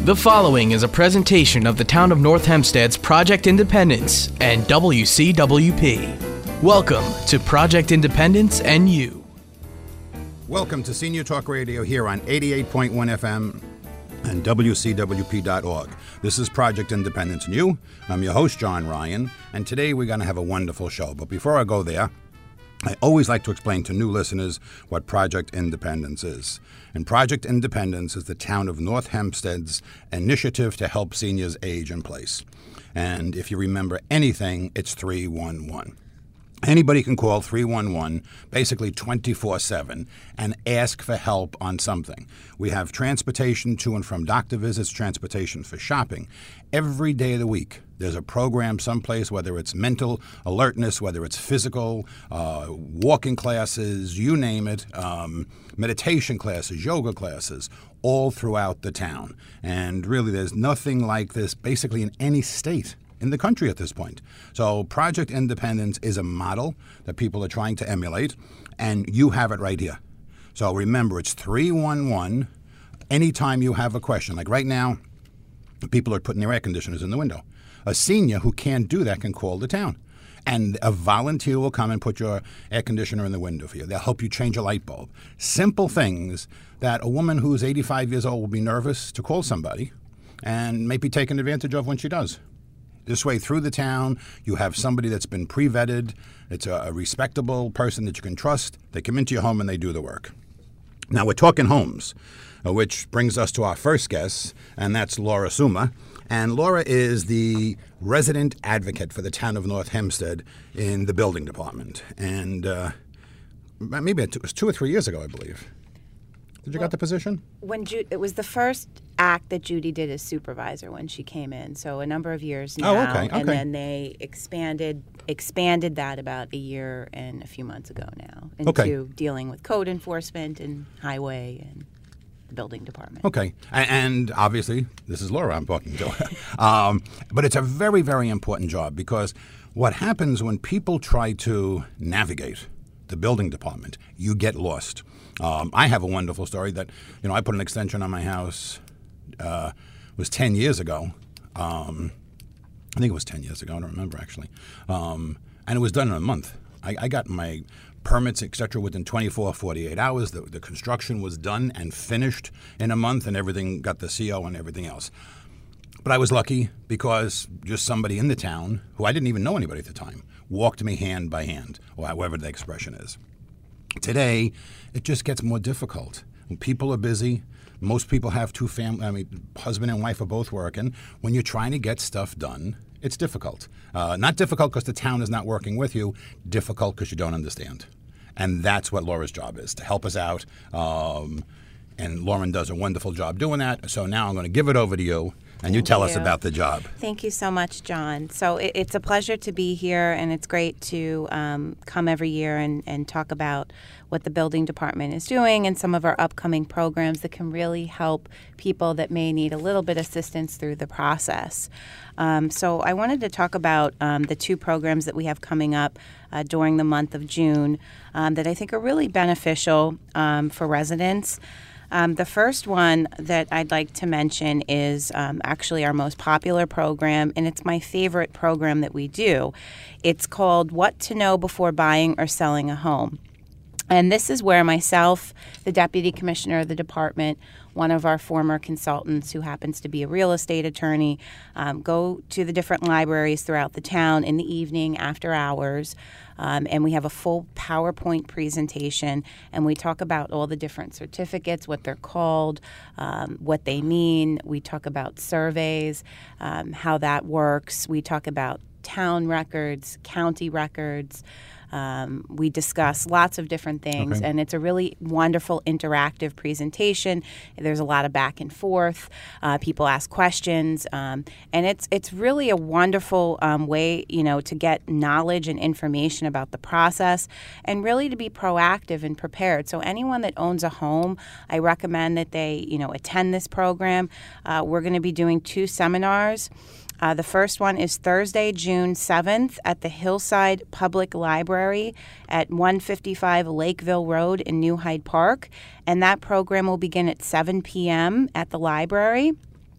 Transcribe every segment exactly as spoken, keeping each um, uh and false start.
The following is a presentation of the Town of North Hempstead's Project Independence and W C W P. Welcome to Project Independence and You. Welcome to Senior Talk Radio here on eighty-eight point one F M and W C W P dot org. This is Project Independence and You. I'm your host, John Ryan, and today we're going to have a wonderful show. But before I go there, I always like to explain to new listeners what Project Independence is. And Project Independence is the Town of North Hempstead's initiative to help seniors age in place. And if you remember anything, it's three one one. Anybody can call three one one basically twenty-four seven and ask for help on something. We have transportation to and from doctor visits, transportation for shopping. Every day of the week, there's a program someplace, whether it's mental alertness, whether it's physical, uh, walking classes, you name it, um, meditation classes, yoga classes, all throughout the town. And really, there's nothing like this basically in any state in the country at this point. So Project Independence is a model that people are trying to emulate, and you have it right here. So remember, it's three one one anytime you have a question. Like right now, people are putting their air conditioners in the window. A senior who can't do that can call the town, and a volunteer will come and put your air conditioner in the window for you. They'll help you change a light bulb. Simple things that a woman who's eighty-five years old will be nervous to call somebody and may be taken advantage of when she does. This way, through the town, you have somebody that's been pre-vetted. It's a, a respectable person that you can trust. They come into your home and they do the work. Now, we're talking homes, uh, which brings us to our first guest, and that's Laura Suma. And Laura is the resident advocate for the Town of North Hempstead in the building department. And uh, maybe it was two or three years ago, I believe. Did you well, get the position? When Ju- it was the first act that Judy did as supervisor when she came in, so a number of years now. Oh, okay, okay. And then they expanded expanded that about a year and a few months ago now into okay. dealing with code enforcement and highway and the building department. Okay, and obviously this is Laura I'm talking to. um, but it's a very, very important job, because what happens when people try to navigate the building department, you get lost. Um, I have a wonderful story that, you know, I put an extension on my house, uh, was ten years ago. Um, I think it was ten years ago, I don't remember actually. Um, and it was done in a month. I, I got my permits, et cetera, within twenty-four, forty-eight hours. The, the construction was done and finished in a month, and everything got the C O and everything else. But I was lucky because just somebody in the town, who I didn't even know anybody at the time, walked me hand by hand, or however the expression is. Today, it just gets more difficult. When people are busy, most people have two families, I mean, husband and wife are both working. When you're trying to get stuff done, it's difficult. Uh, not difficult because the town is not working with you, difficult because you don't understand. And that's what Laura's job is, to help us out. Um, and Lauren does a wonderful job doing that. So now I'm going to give it over to you. And you Thank tell you. us about the job. Thank you so much, John. So it, it's a pleasure to be here, and it's great to um, come every year and, and talk about what the building department is doing and some of our upcoming programs that can really help people that may need a little bit of assistance through the process. Um, so I wanted to talk about um, the two programs that we have coming up uh, during the month of June um, that I think are really beneficial um, for residents. Um, the first one that I'd like to mention is um, actually our most popular program, and it's my favorite program that we do. It's called What to Know Before Buying or Selling a Home. And this is where myself, the Deputy Commissioner of the department, one of our former consultants who happens to be a real estate attorney, um, go to the different libraries throughout the town in the evening after hours. Um, and we have a full PowerPoint presentation, and we talk about all the different certificates, what they're called, um, what they mean. We talk about surveys, um, how that works. We talk about town records, county records. Um, we discuss lots of different things, okay. and it's a really wonderful interactive presentation. There's a lot of back and forth. Uh, people ask questions, um, and it's it's really a wonderful um, way, you know, to get knowledge and information about the process, and really to be proactive and prepared. So anyone that owns a home, I recommend that they, you know, attend this program. Uh, we're going to be doing two seminars. Uh, the first one is Thursday, June seventh at the Hillside Public Library at one fifty-five Lakeville Road in New Hyde Park. And that program will begin at seven p.m. at the library.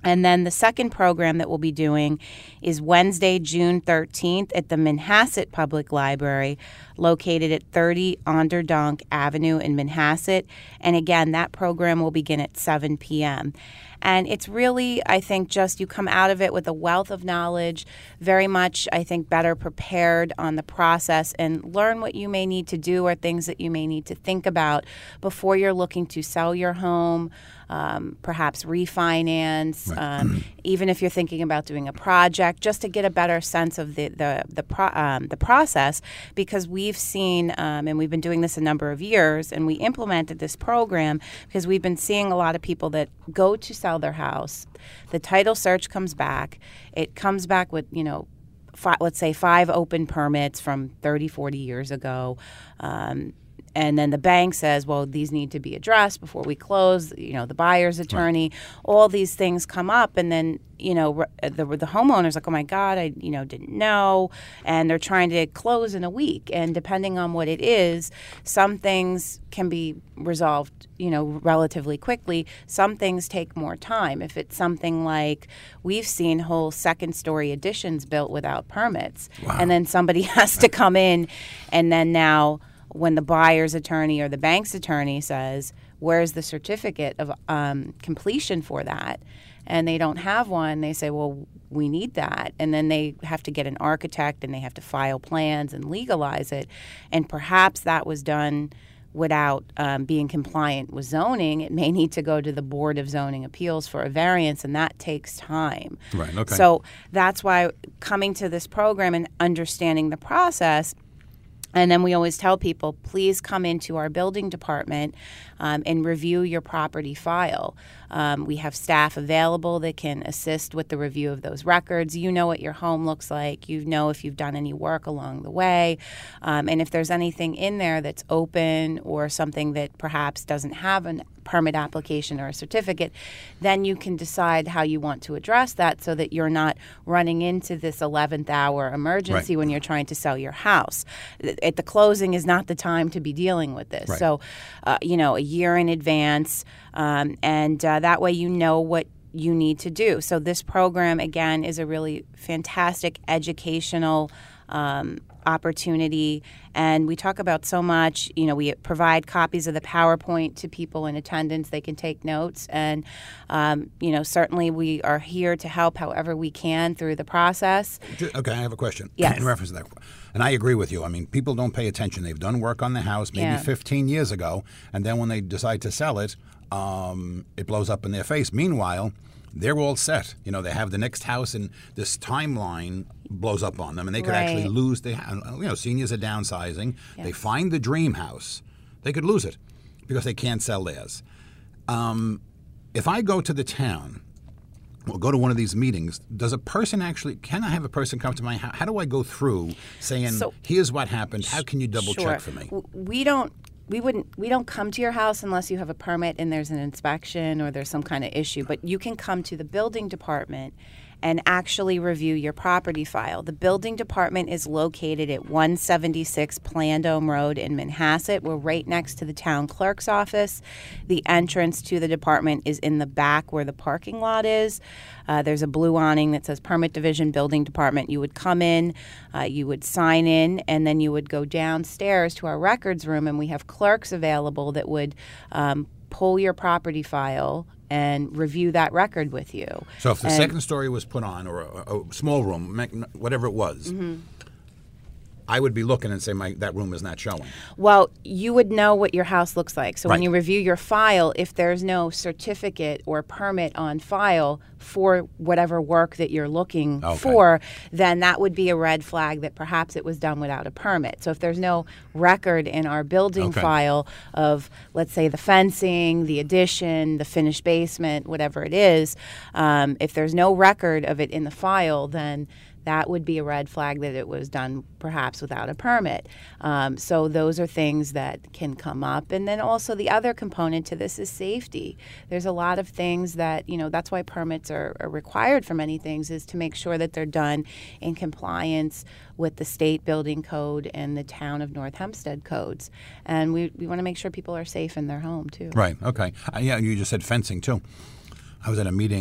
And then the second program that we'll be doing is Wednesday, June thirteenth at the Manhasset Public Library, located at thirty Onderdonk Avenue in Manhasset. And again, that program will begin at seven p.m. And it's really, I think, just you come out of it with a wealth of knowledge, very much, I think, better prepared on the process, and learn what you may need to do or things that you may need to think about before you're looking to sell your home, um, perhaps refinance, right. um, even if you're thinking about doing a project, just to get a better sense of the the the, pro, um, the process. Because we've seen, um, and we've been doing this a number of years, and we implemented this program because we've been seeing a lot of people that go to sell their house. The title search comes back. It comes back with, you know, five, let's say five open permits from thirty, forty years ago. Um, And then the bank says, well, these need to be addressed before we close, you know, the buyer's attorney, right. All these things come up. And then, you know, the, the homeowner's like, oh, my God, I, you know, didn't know. And they're trying to close in a week. And depending on what it is, some things can be resolved, you know, relatively quickly. Some things take more time. If it's something like we've seen whole second story additions built without permits. Wow. And then somebody has to come in, and then now when the buyer's attorney or the bank's attorney says, where's the certificate of um, completion for that? And they don't have one, they say, well, we need that. And then they have to get an architect, and they have to file plans and legalize it. And perhaps that was done without um, being compliant with zoning. It may need to go to the Board of Zoning Appeals for a variance, and that takes time. Right, okay. So that's why coming to this program and understanding the process. And then we always tell people, please come into our building department um, and review your property file. Um, we have staff available that can assist with the review of those records. You know what your home looks like. You know if you've done any work along the way. Um, and if there's anything in there that's open or something that perhaps doesn't have a permit application or a certificate, then you can decide how you want to address that so that you're not running into this eleventh hour emergency right. when you're trying to sell your house. At the closing is not the time to be dealing with this. Right. So, uh, you know, a year in advance, um, and uh, that way you know what you need to do. So this program, again, is a really fantastic educational um, opportunity. And we talk about so much, you know, we provide copies of the PowerPoint to people in attendance. They can take notes. And, um, you know, certainly we are here to help however we can through the process. Okay, I have a question yes. in reference to that. And I agree with you. I mean, people don't pay attention. They've done work on the house maybe yeah. fifteen years ago, and then when they decide to sell it, um, it blows up in their face. Meanwhile, they're all set. You know, they have the next house, and this timeline blows up on them, and they could right. actually lose. They, you know, seniors are downsizing. Yes. They find the dream house. They could lose it because they can't sell theirs. Um, if I go to the town or go to one of these meetings, does a person actually, can I have a person come to my house? How do I go through saying, so, here's what happened, how can you double sure. check for me? We don't, we wouldn't, we don't come to your house unless you have a permit and there's an inspection or there's some kind of issue, but you can come to the building department and actually review your property file. The building department is located at one seventy-six Plandome Road in Manhasset. We're right next to the town clerk's office. The entrance to the department is in the back where the parking lot is. Uh, there's a blue awning that says Permit Division Building Department. You would come in, uh, you would sign in, and then you would go downstairs to our records room, and we have clerks available that would um, pull your property file and review that record with you. So if the and, second story was put on, or a, a small room, whatever it was, mm-hmm. I would be looking and say, my that room is not showing. Well, you would know what your house looks like. So right. when you review your file, if there's no certificate or permit on file for whatever work that you're looking okay. for, then that would be a red flag that perhaps it was done without a permit. So if there's no record in our building okay. file of, let's say, the fencing, the addition, the finished basement, whatever it is, um, if there's no record of it in the file, then that would be a red flag that it was done perhaps without a permit. Um, so those are things that can come up. And then also the other component to this is safety. There's a lot of things that, you know, that's why permits are, are required for many things, is to make sure that they're done in compliance with the state building code and the town of North Hempstead codes. And we, we want to make sure people are safe in their home too. Right, okay. Uh, yeah, you just said fencing too. I was at a meeting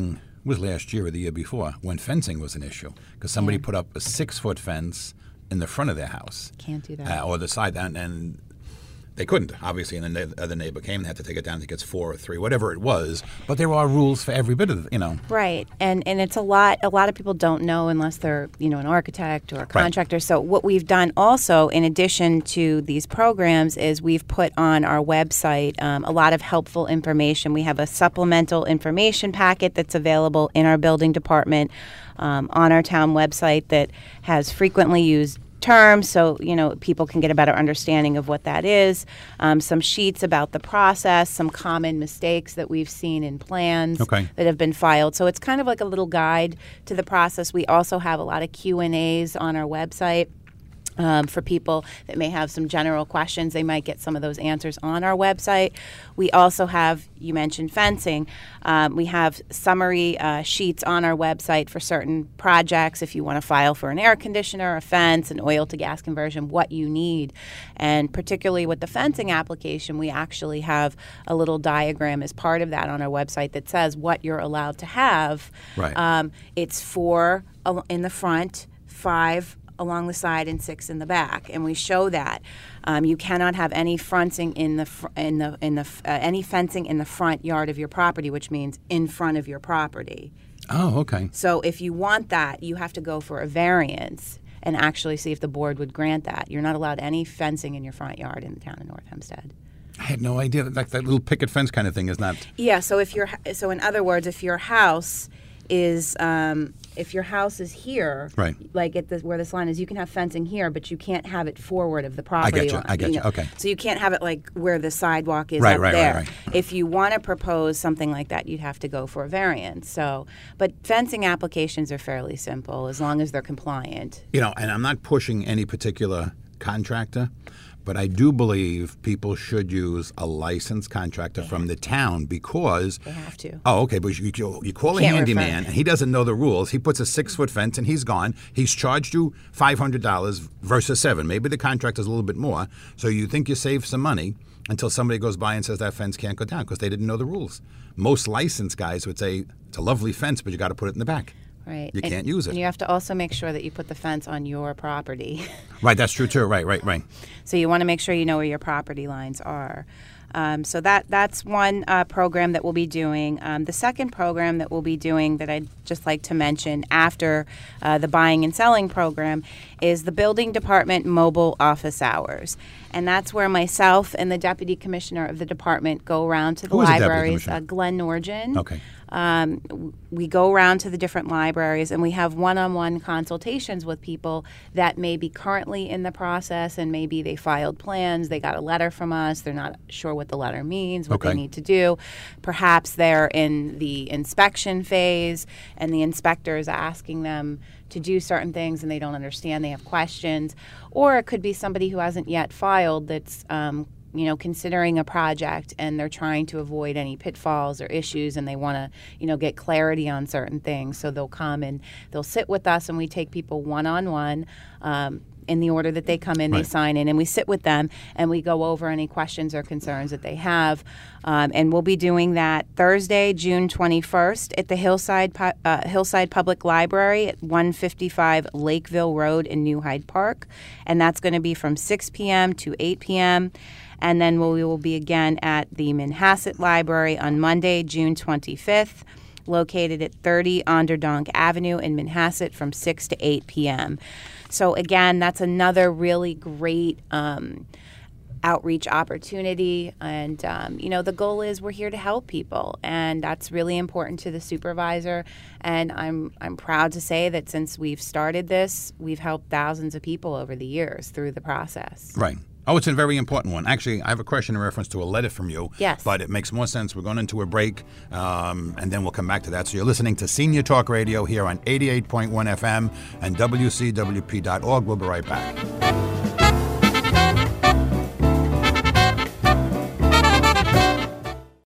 it was last year or the year before, when fencing was an issue, because somebody Yeah. put up a six-foot fence in the front of their house. Can't do that. Uh, or the side, and, and they couldn't, obviously, and then the other neighbor came and had to take it down. I think it's four or three, whatever it was. But there are rules for every bit of it, you know. Right, and and it's a lot. A lot of people don't know unless they're, you know, an architect or a contractor. Right. So what we've done also, in addition to these programs, is we've put on our website um, a lot of helpful information. We have a supplemental information packet that's available in our building department um, on our town website that has frequently used terms, so you know people can get a better understanding of what that is. Um, some sheets about the process, some common mistakes that we've seen in plans okay. that have been filed. So it's kind of like a little guide to the process. We also have a lot of Q and A's on our website. Um, for people that may have some general questions, they might get some of those answers on our website. We also have, you mentioned fencing, um, we have summary uh, sheets on our website for certain projects. If you want to file for an air conditioner, a fence, an oil to gas conversion, what you need. And particularly with the fencing application, we actually have a little diagram as part of that on our website that says what you're allowed to have. Right. Um, it's four in the front, five along the side, and six in the back, and we show that um, you cannot have any fronting in the fr- in the in the f- uh, any fencing in the front yard of your property, which means in front of your property. Oh, okay. So if you want that, you have to go for a variance and actually see if the board would grant that. You're not allowed any fencing in your front yard in the town of North Hempstead. I had no idea that like that little picket fence kind of thing is not. Yeah. So if your so in other words, if your house is um, if your house is here, right. like at the, where this line is, you can have fencing here, but you can't have it forward of the property I get you. line. I get you. you know? Okay. So you can't have it like where the sidewalk is right, up right, there. Right, right. If you want to propose something like that, you'd have to go for a variance. So, but fencing applications are fairly simple as long as they're compliant. You know, and I'm not pushing any particular contractor, but I do believe people should use a licensed contractor They from the town because they have to. Oh, okay, but you, you, you call a Can't handyman refer. and he doesn't know the rules. He puts a six-foot fence and he's gone. He's charged you five hundred dollars versus seven. Maybe the contractor's a little bit more, so you think you save some money until somebody goes by and says that fence can't go down because they didn't know the rules. Most licensed guys would say, it's a lovely fence, but you got to put it in the back. Right. You and, can't use it. And you have to also make sure that you put the fence on your property. Right, that's true too. Right, right, right. So you want to make sure you know where your property lines are. Um, so that that's one uh, program that we'll be doing. Um, the second program that we'll be doing that I'd just like to mention after uh, the buying and selling program is the building department mobile office hours. And that's where myself and the deputy commissioner of the department go around to the Who is the deputy libraries. commissioner? Uh, Glenn Norgin. Okay. Um, w- we go around to the different libraries and we have one-on-one consultations with people that may be currently in the process and maybe they filed plans, they got a letter from us, they're not sure what the letter means, what Okay. they need to do. Perhaps they're in the inspection phase and the inspector is asking them to do certain things and they don't understand, they have questions. Or it could be somebody who hasn't yet filed that's um, you know, considering a project and they're trying to avoid any pitfalls or issues and they want to, you know, get clarity on certain things. So they'll come and they'll sit with us and we take people one-on-one um, in the order that they come in, Right. they sign in, and we sit with them and we go over any questions or concerns that they have. Um, and we'll be doing that Thursday, June twenty-first at the Hillside Pu- uh, Hillside Public Library at one fifty-five Lakeville Road in New Hyde Park. And that's going to be from six p.m. to eight p.m. And then we will be again at the Manhasset Library on Monday, June twenty-fifth, located at thirty Onderdonk Avenue in Manhasset from six to eight p.m. So again, that's another really great um, outreach opportunity. And, um, you know, the goal is we're here to help people. And that's really important to the supervisor. And I'm I'm proud to say that since we've started this, we've helped thousands of people over the years through the process. Right. Oh, it's a very important one. Actually, I have a question in reference to a letter from you. Yes. But it makes more sense. We're going into a break, um, and then we'll come back to that. So you're listening to Senior Talk Radio here on eighty-eight point one F M and W C W P dot org. We'll be right back.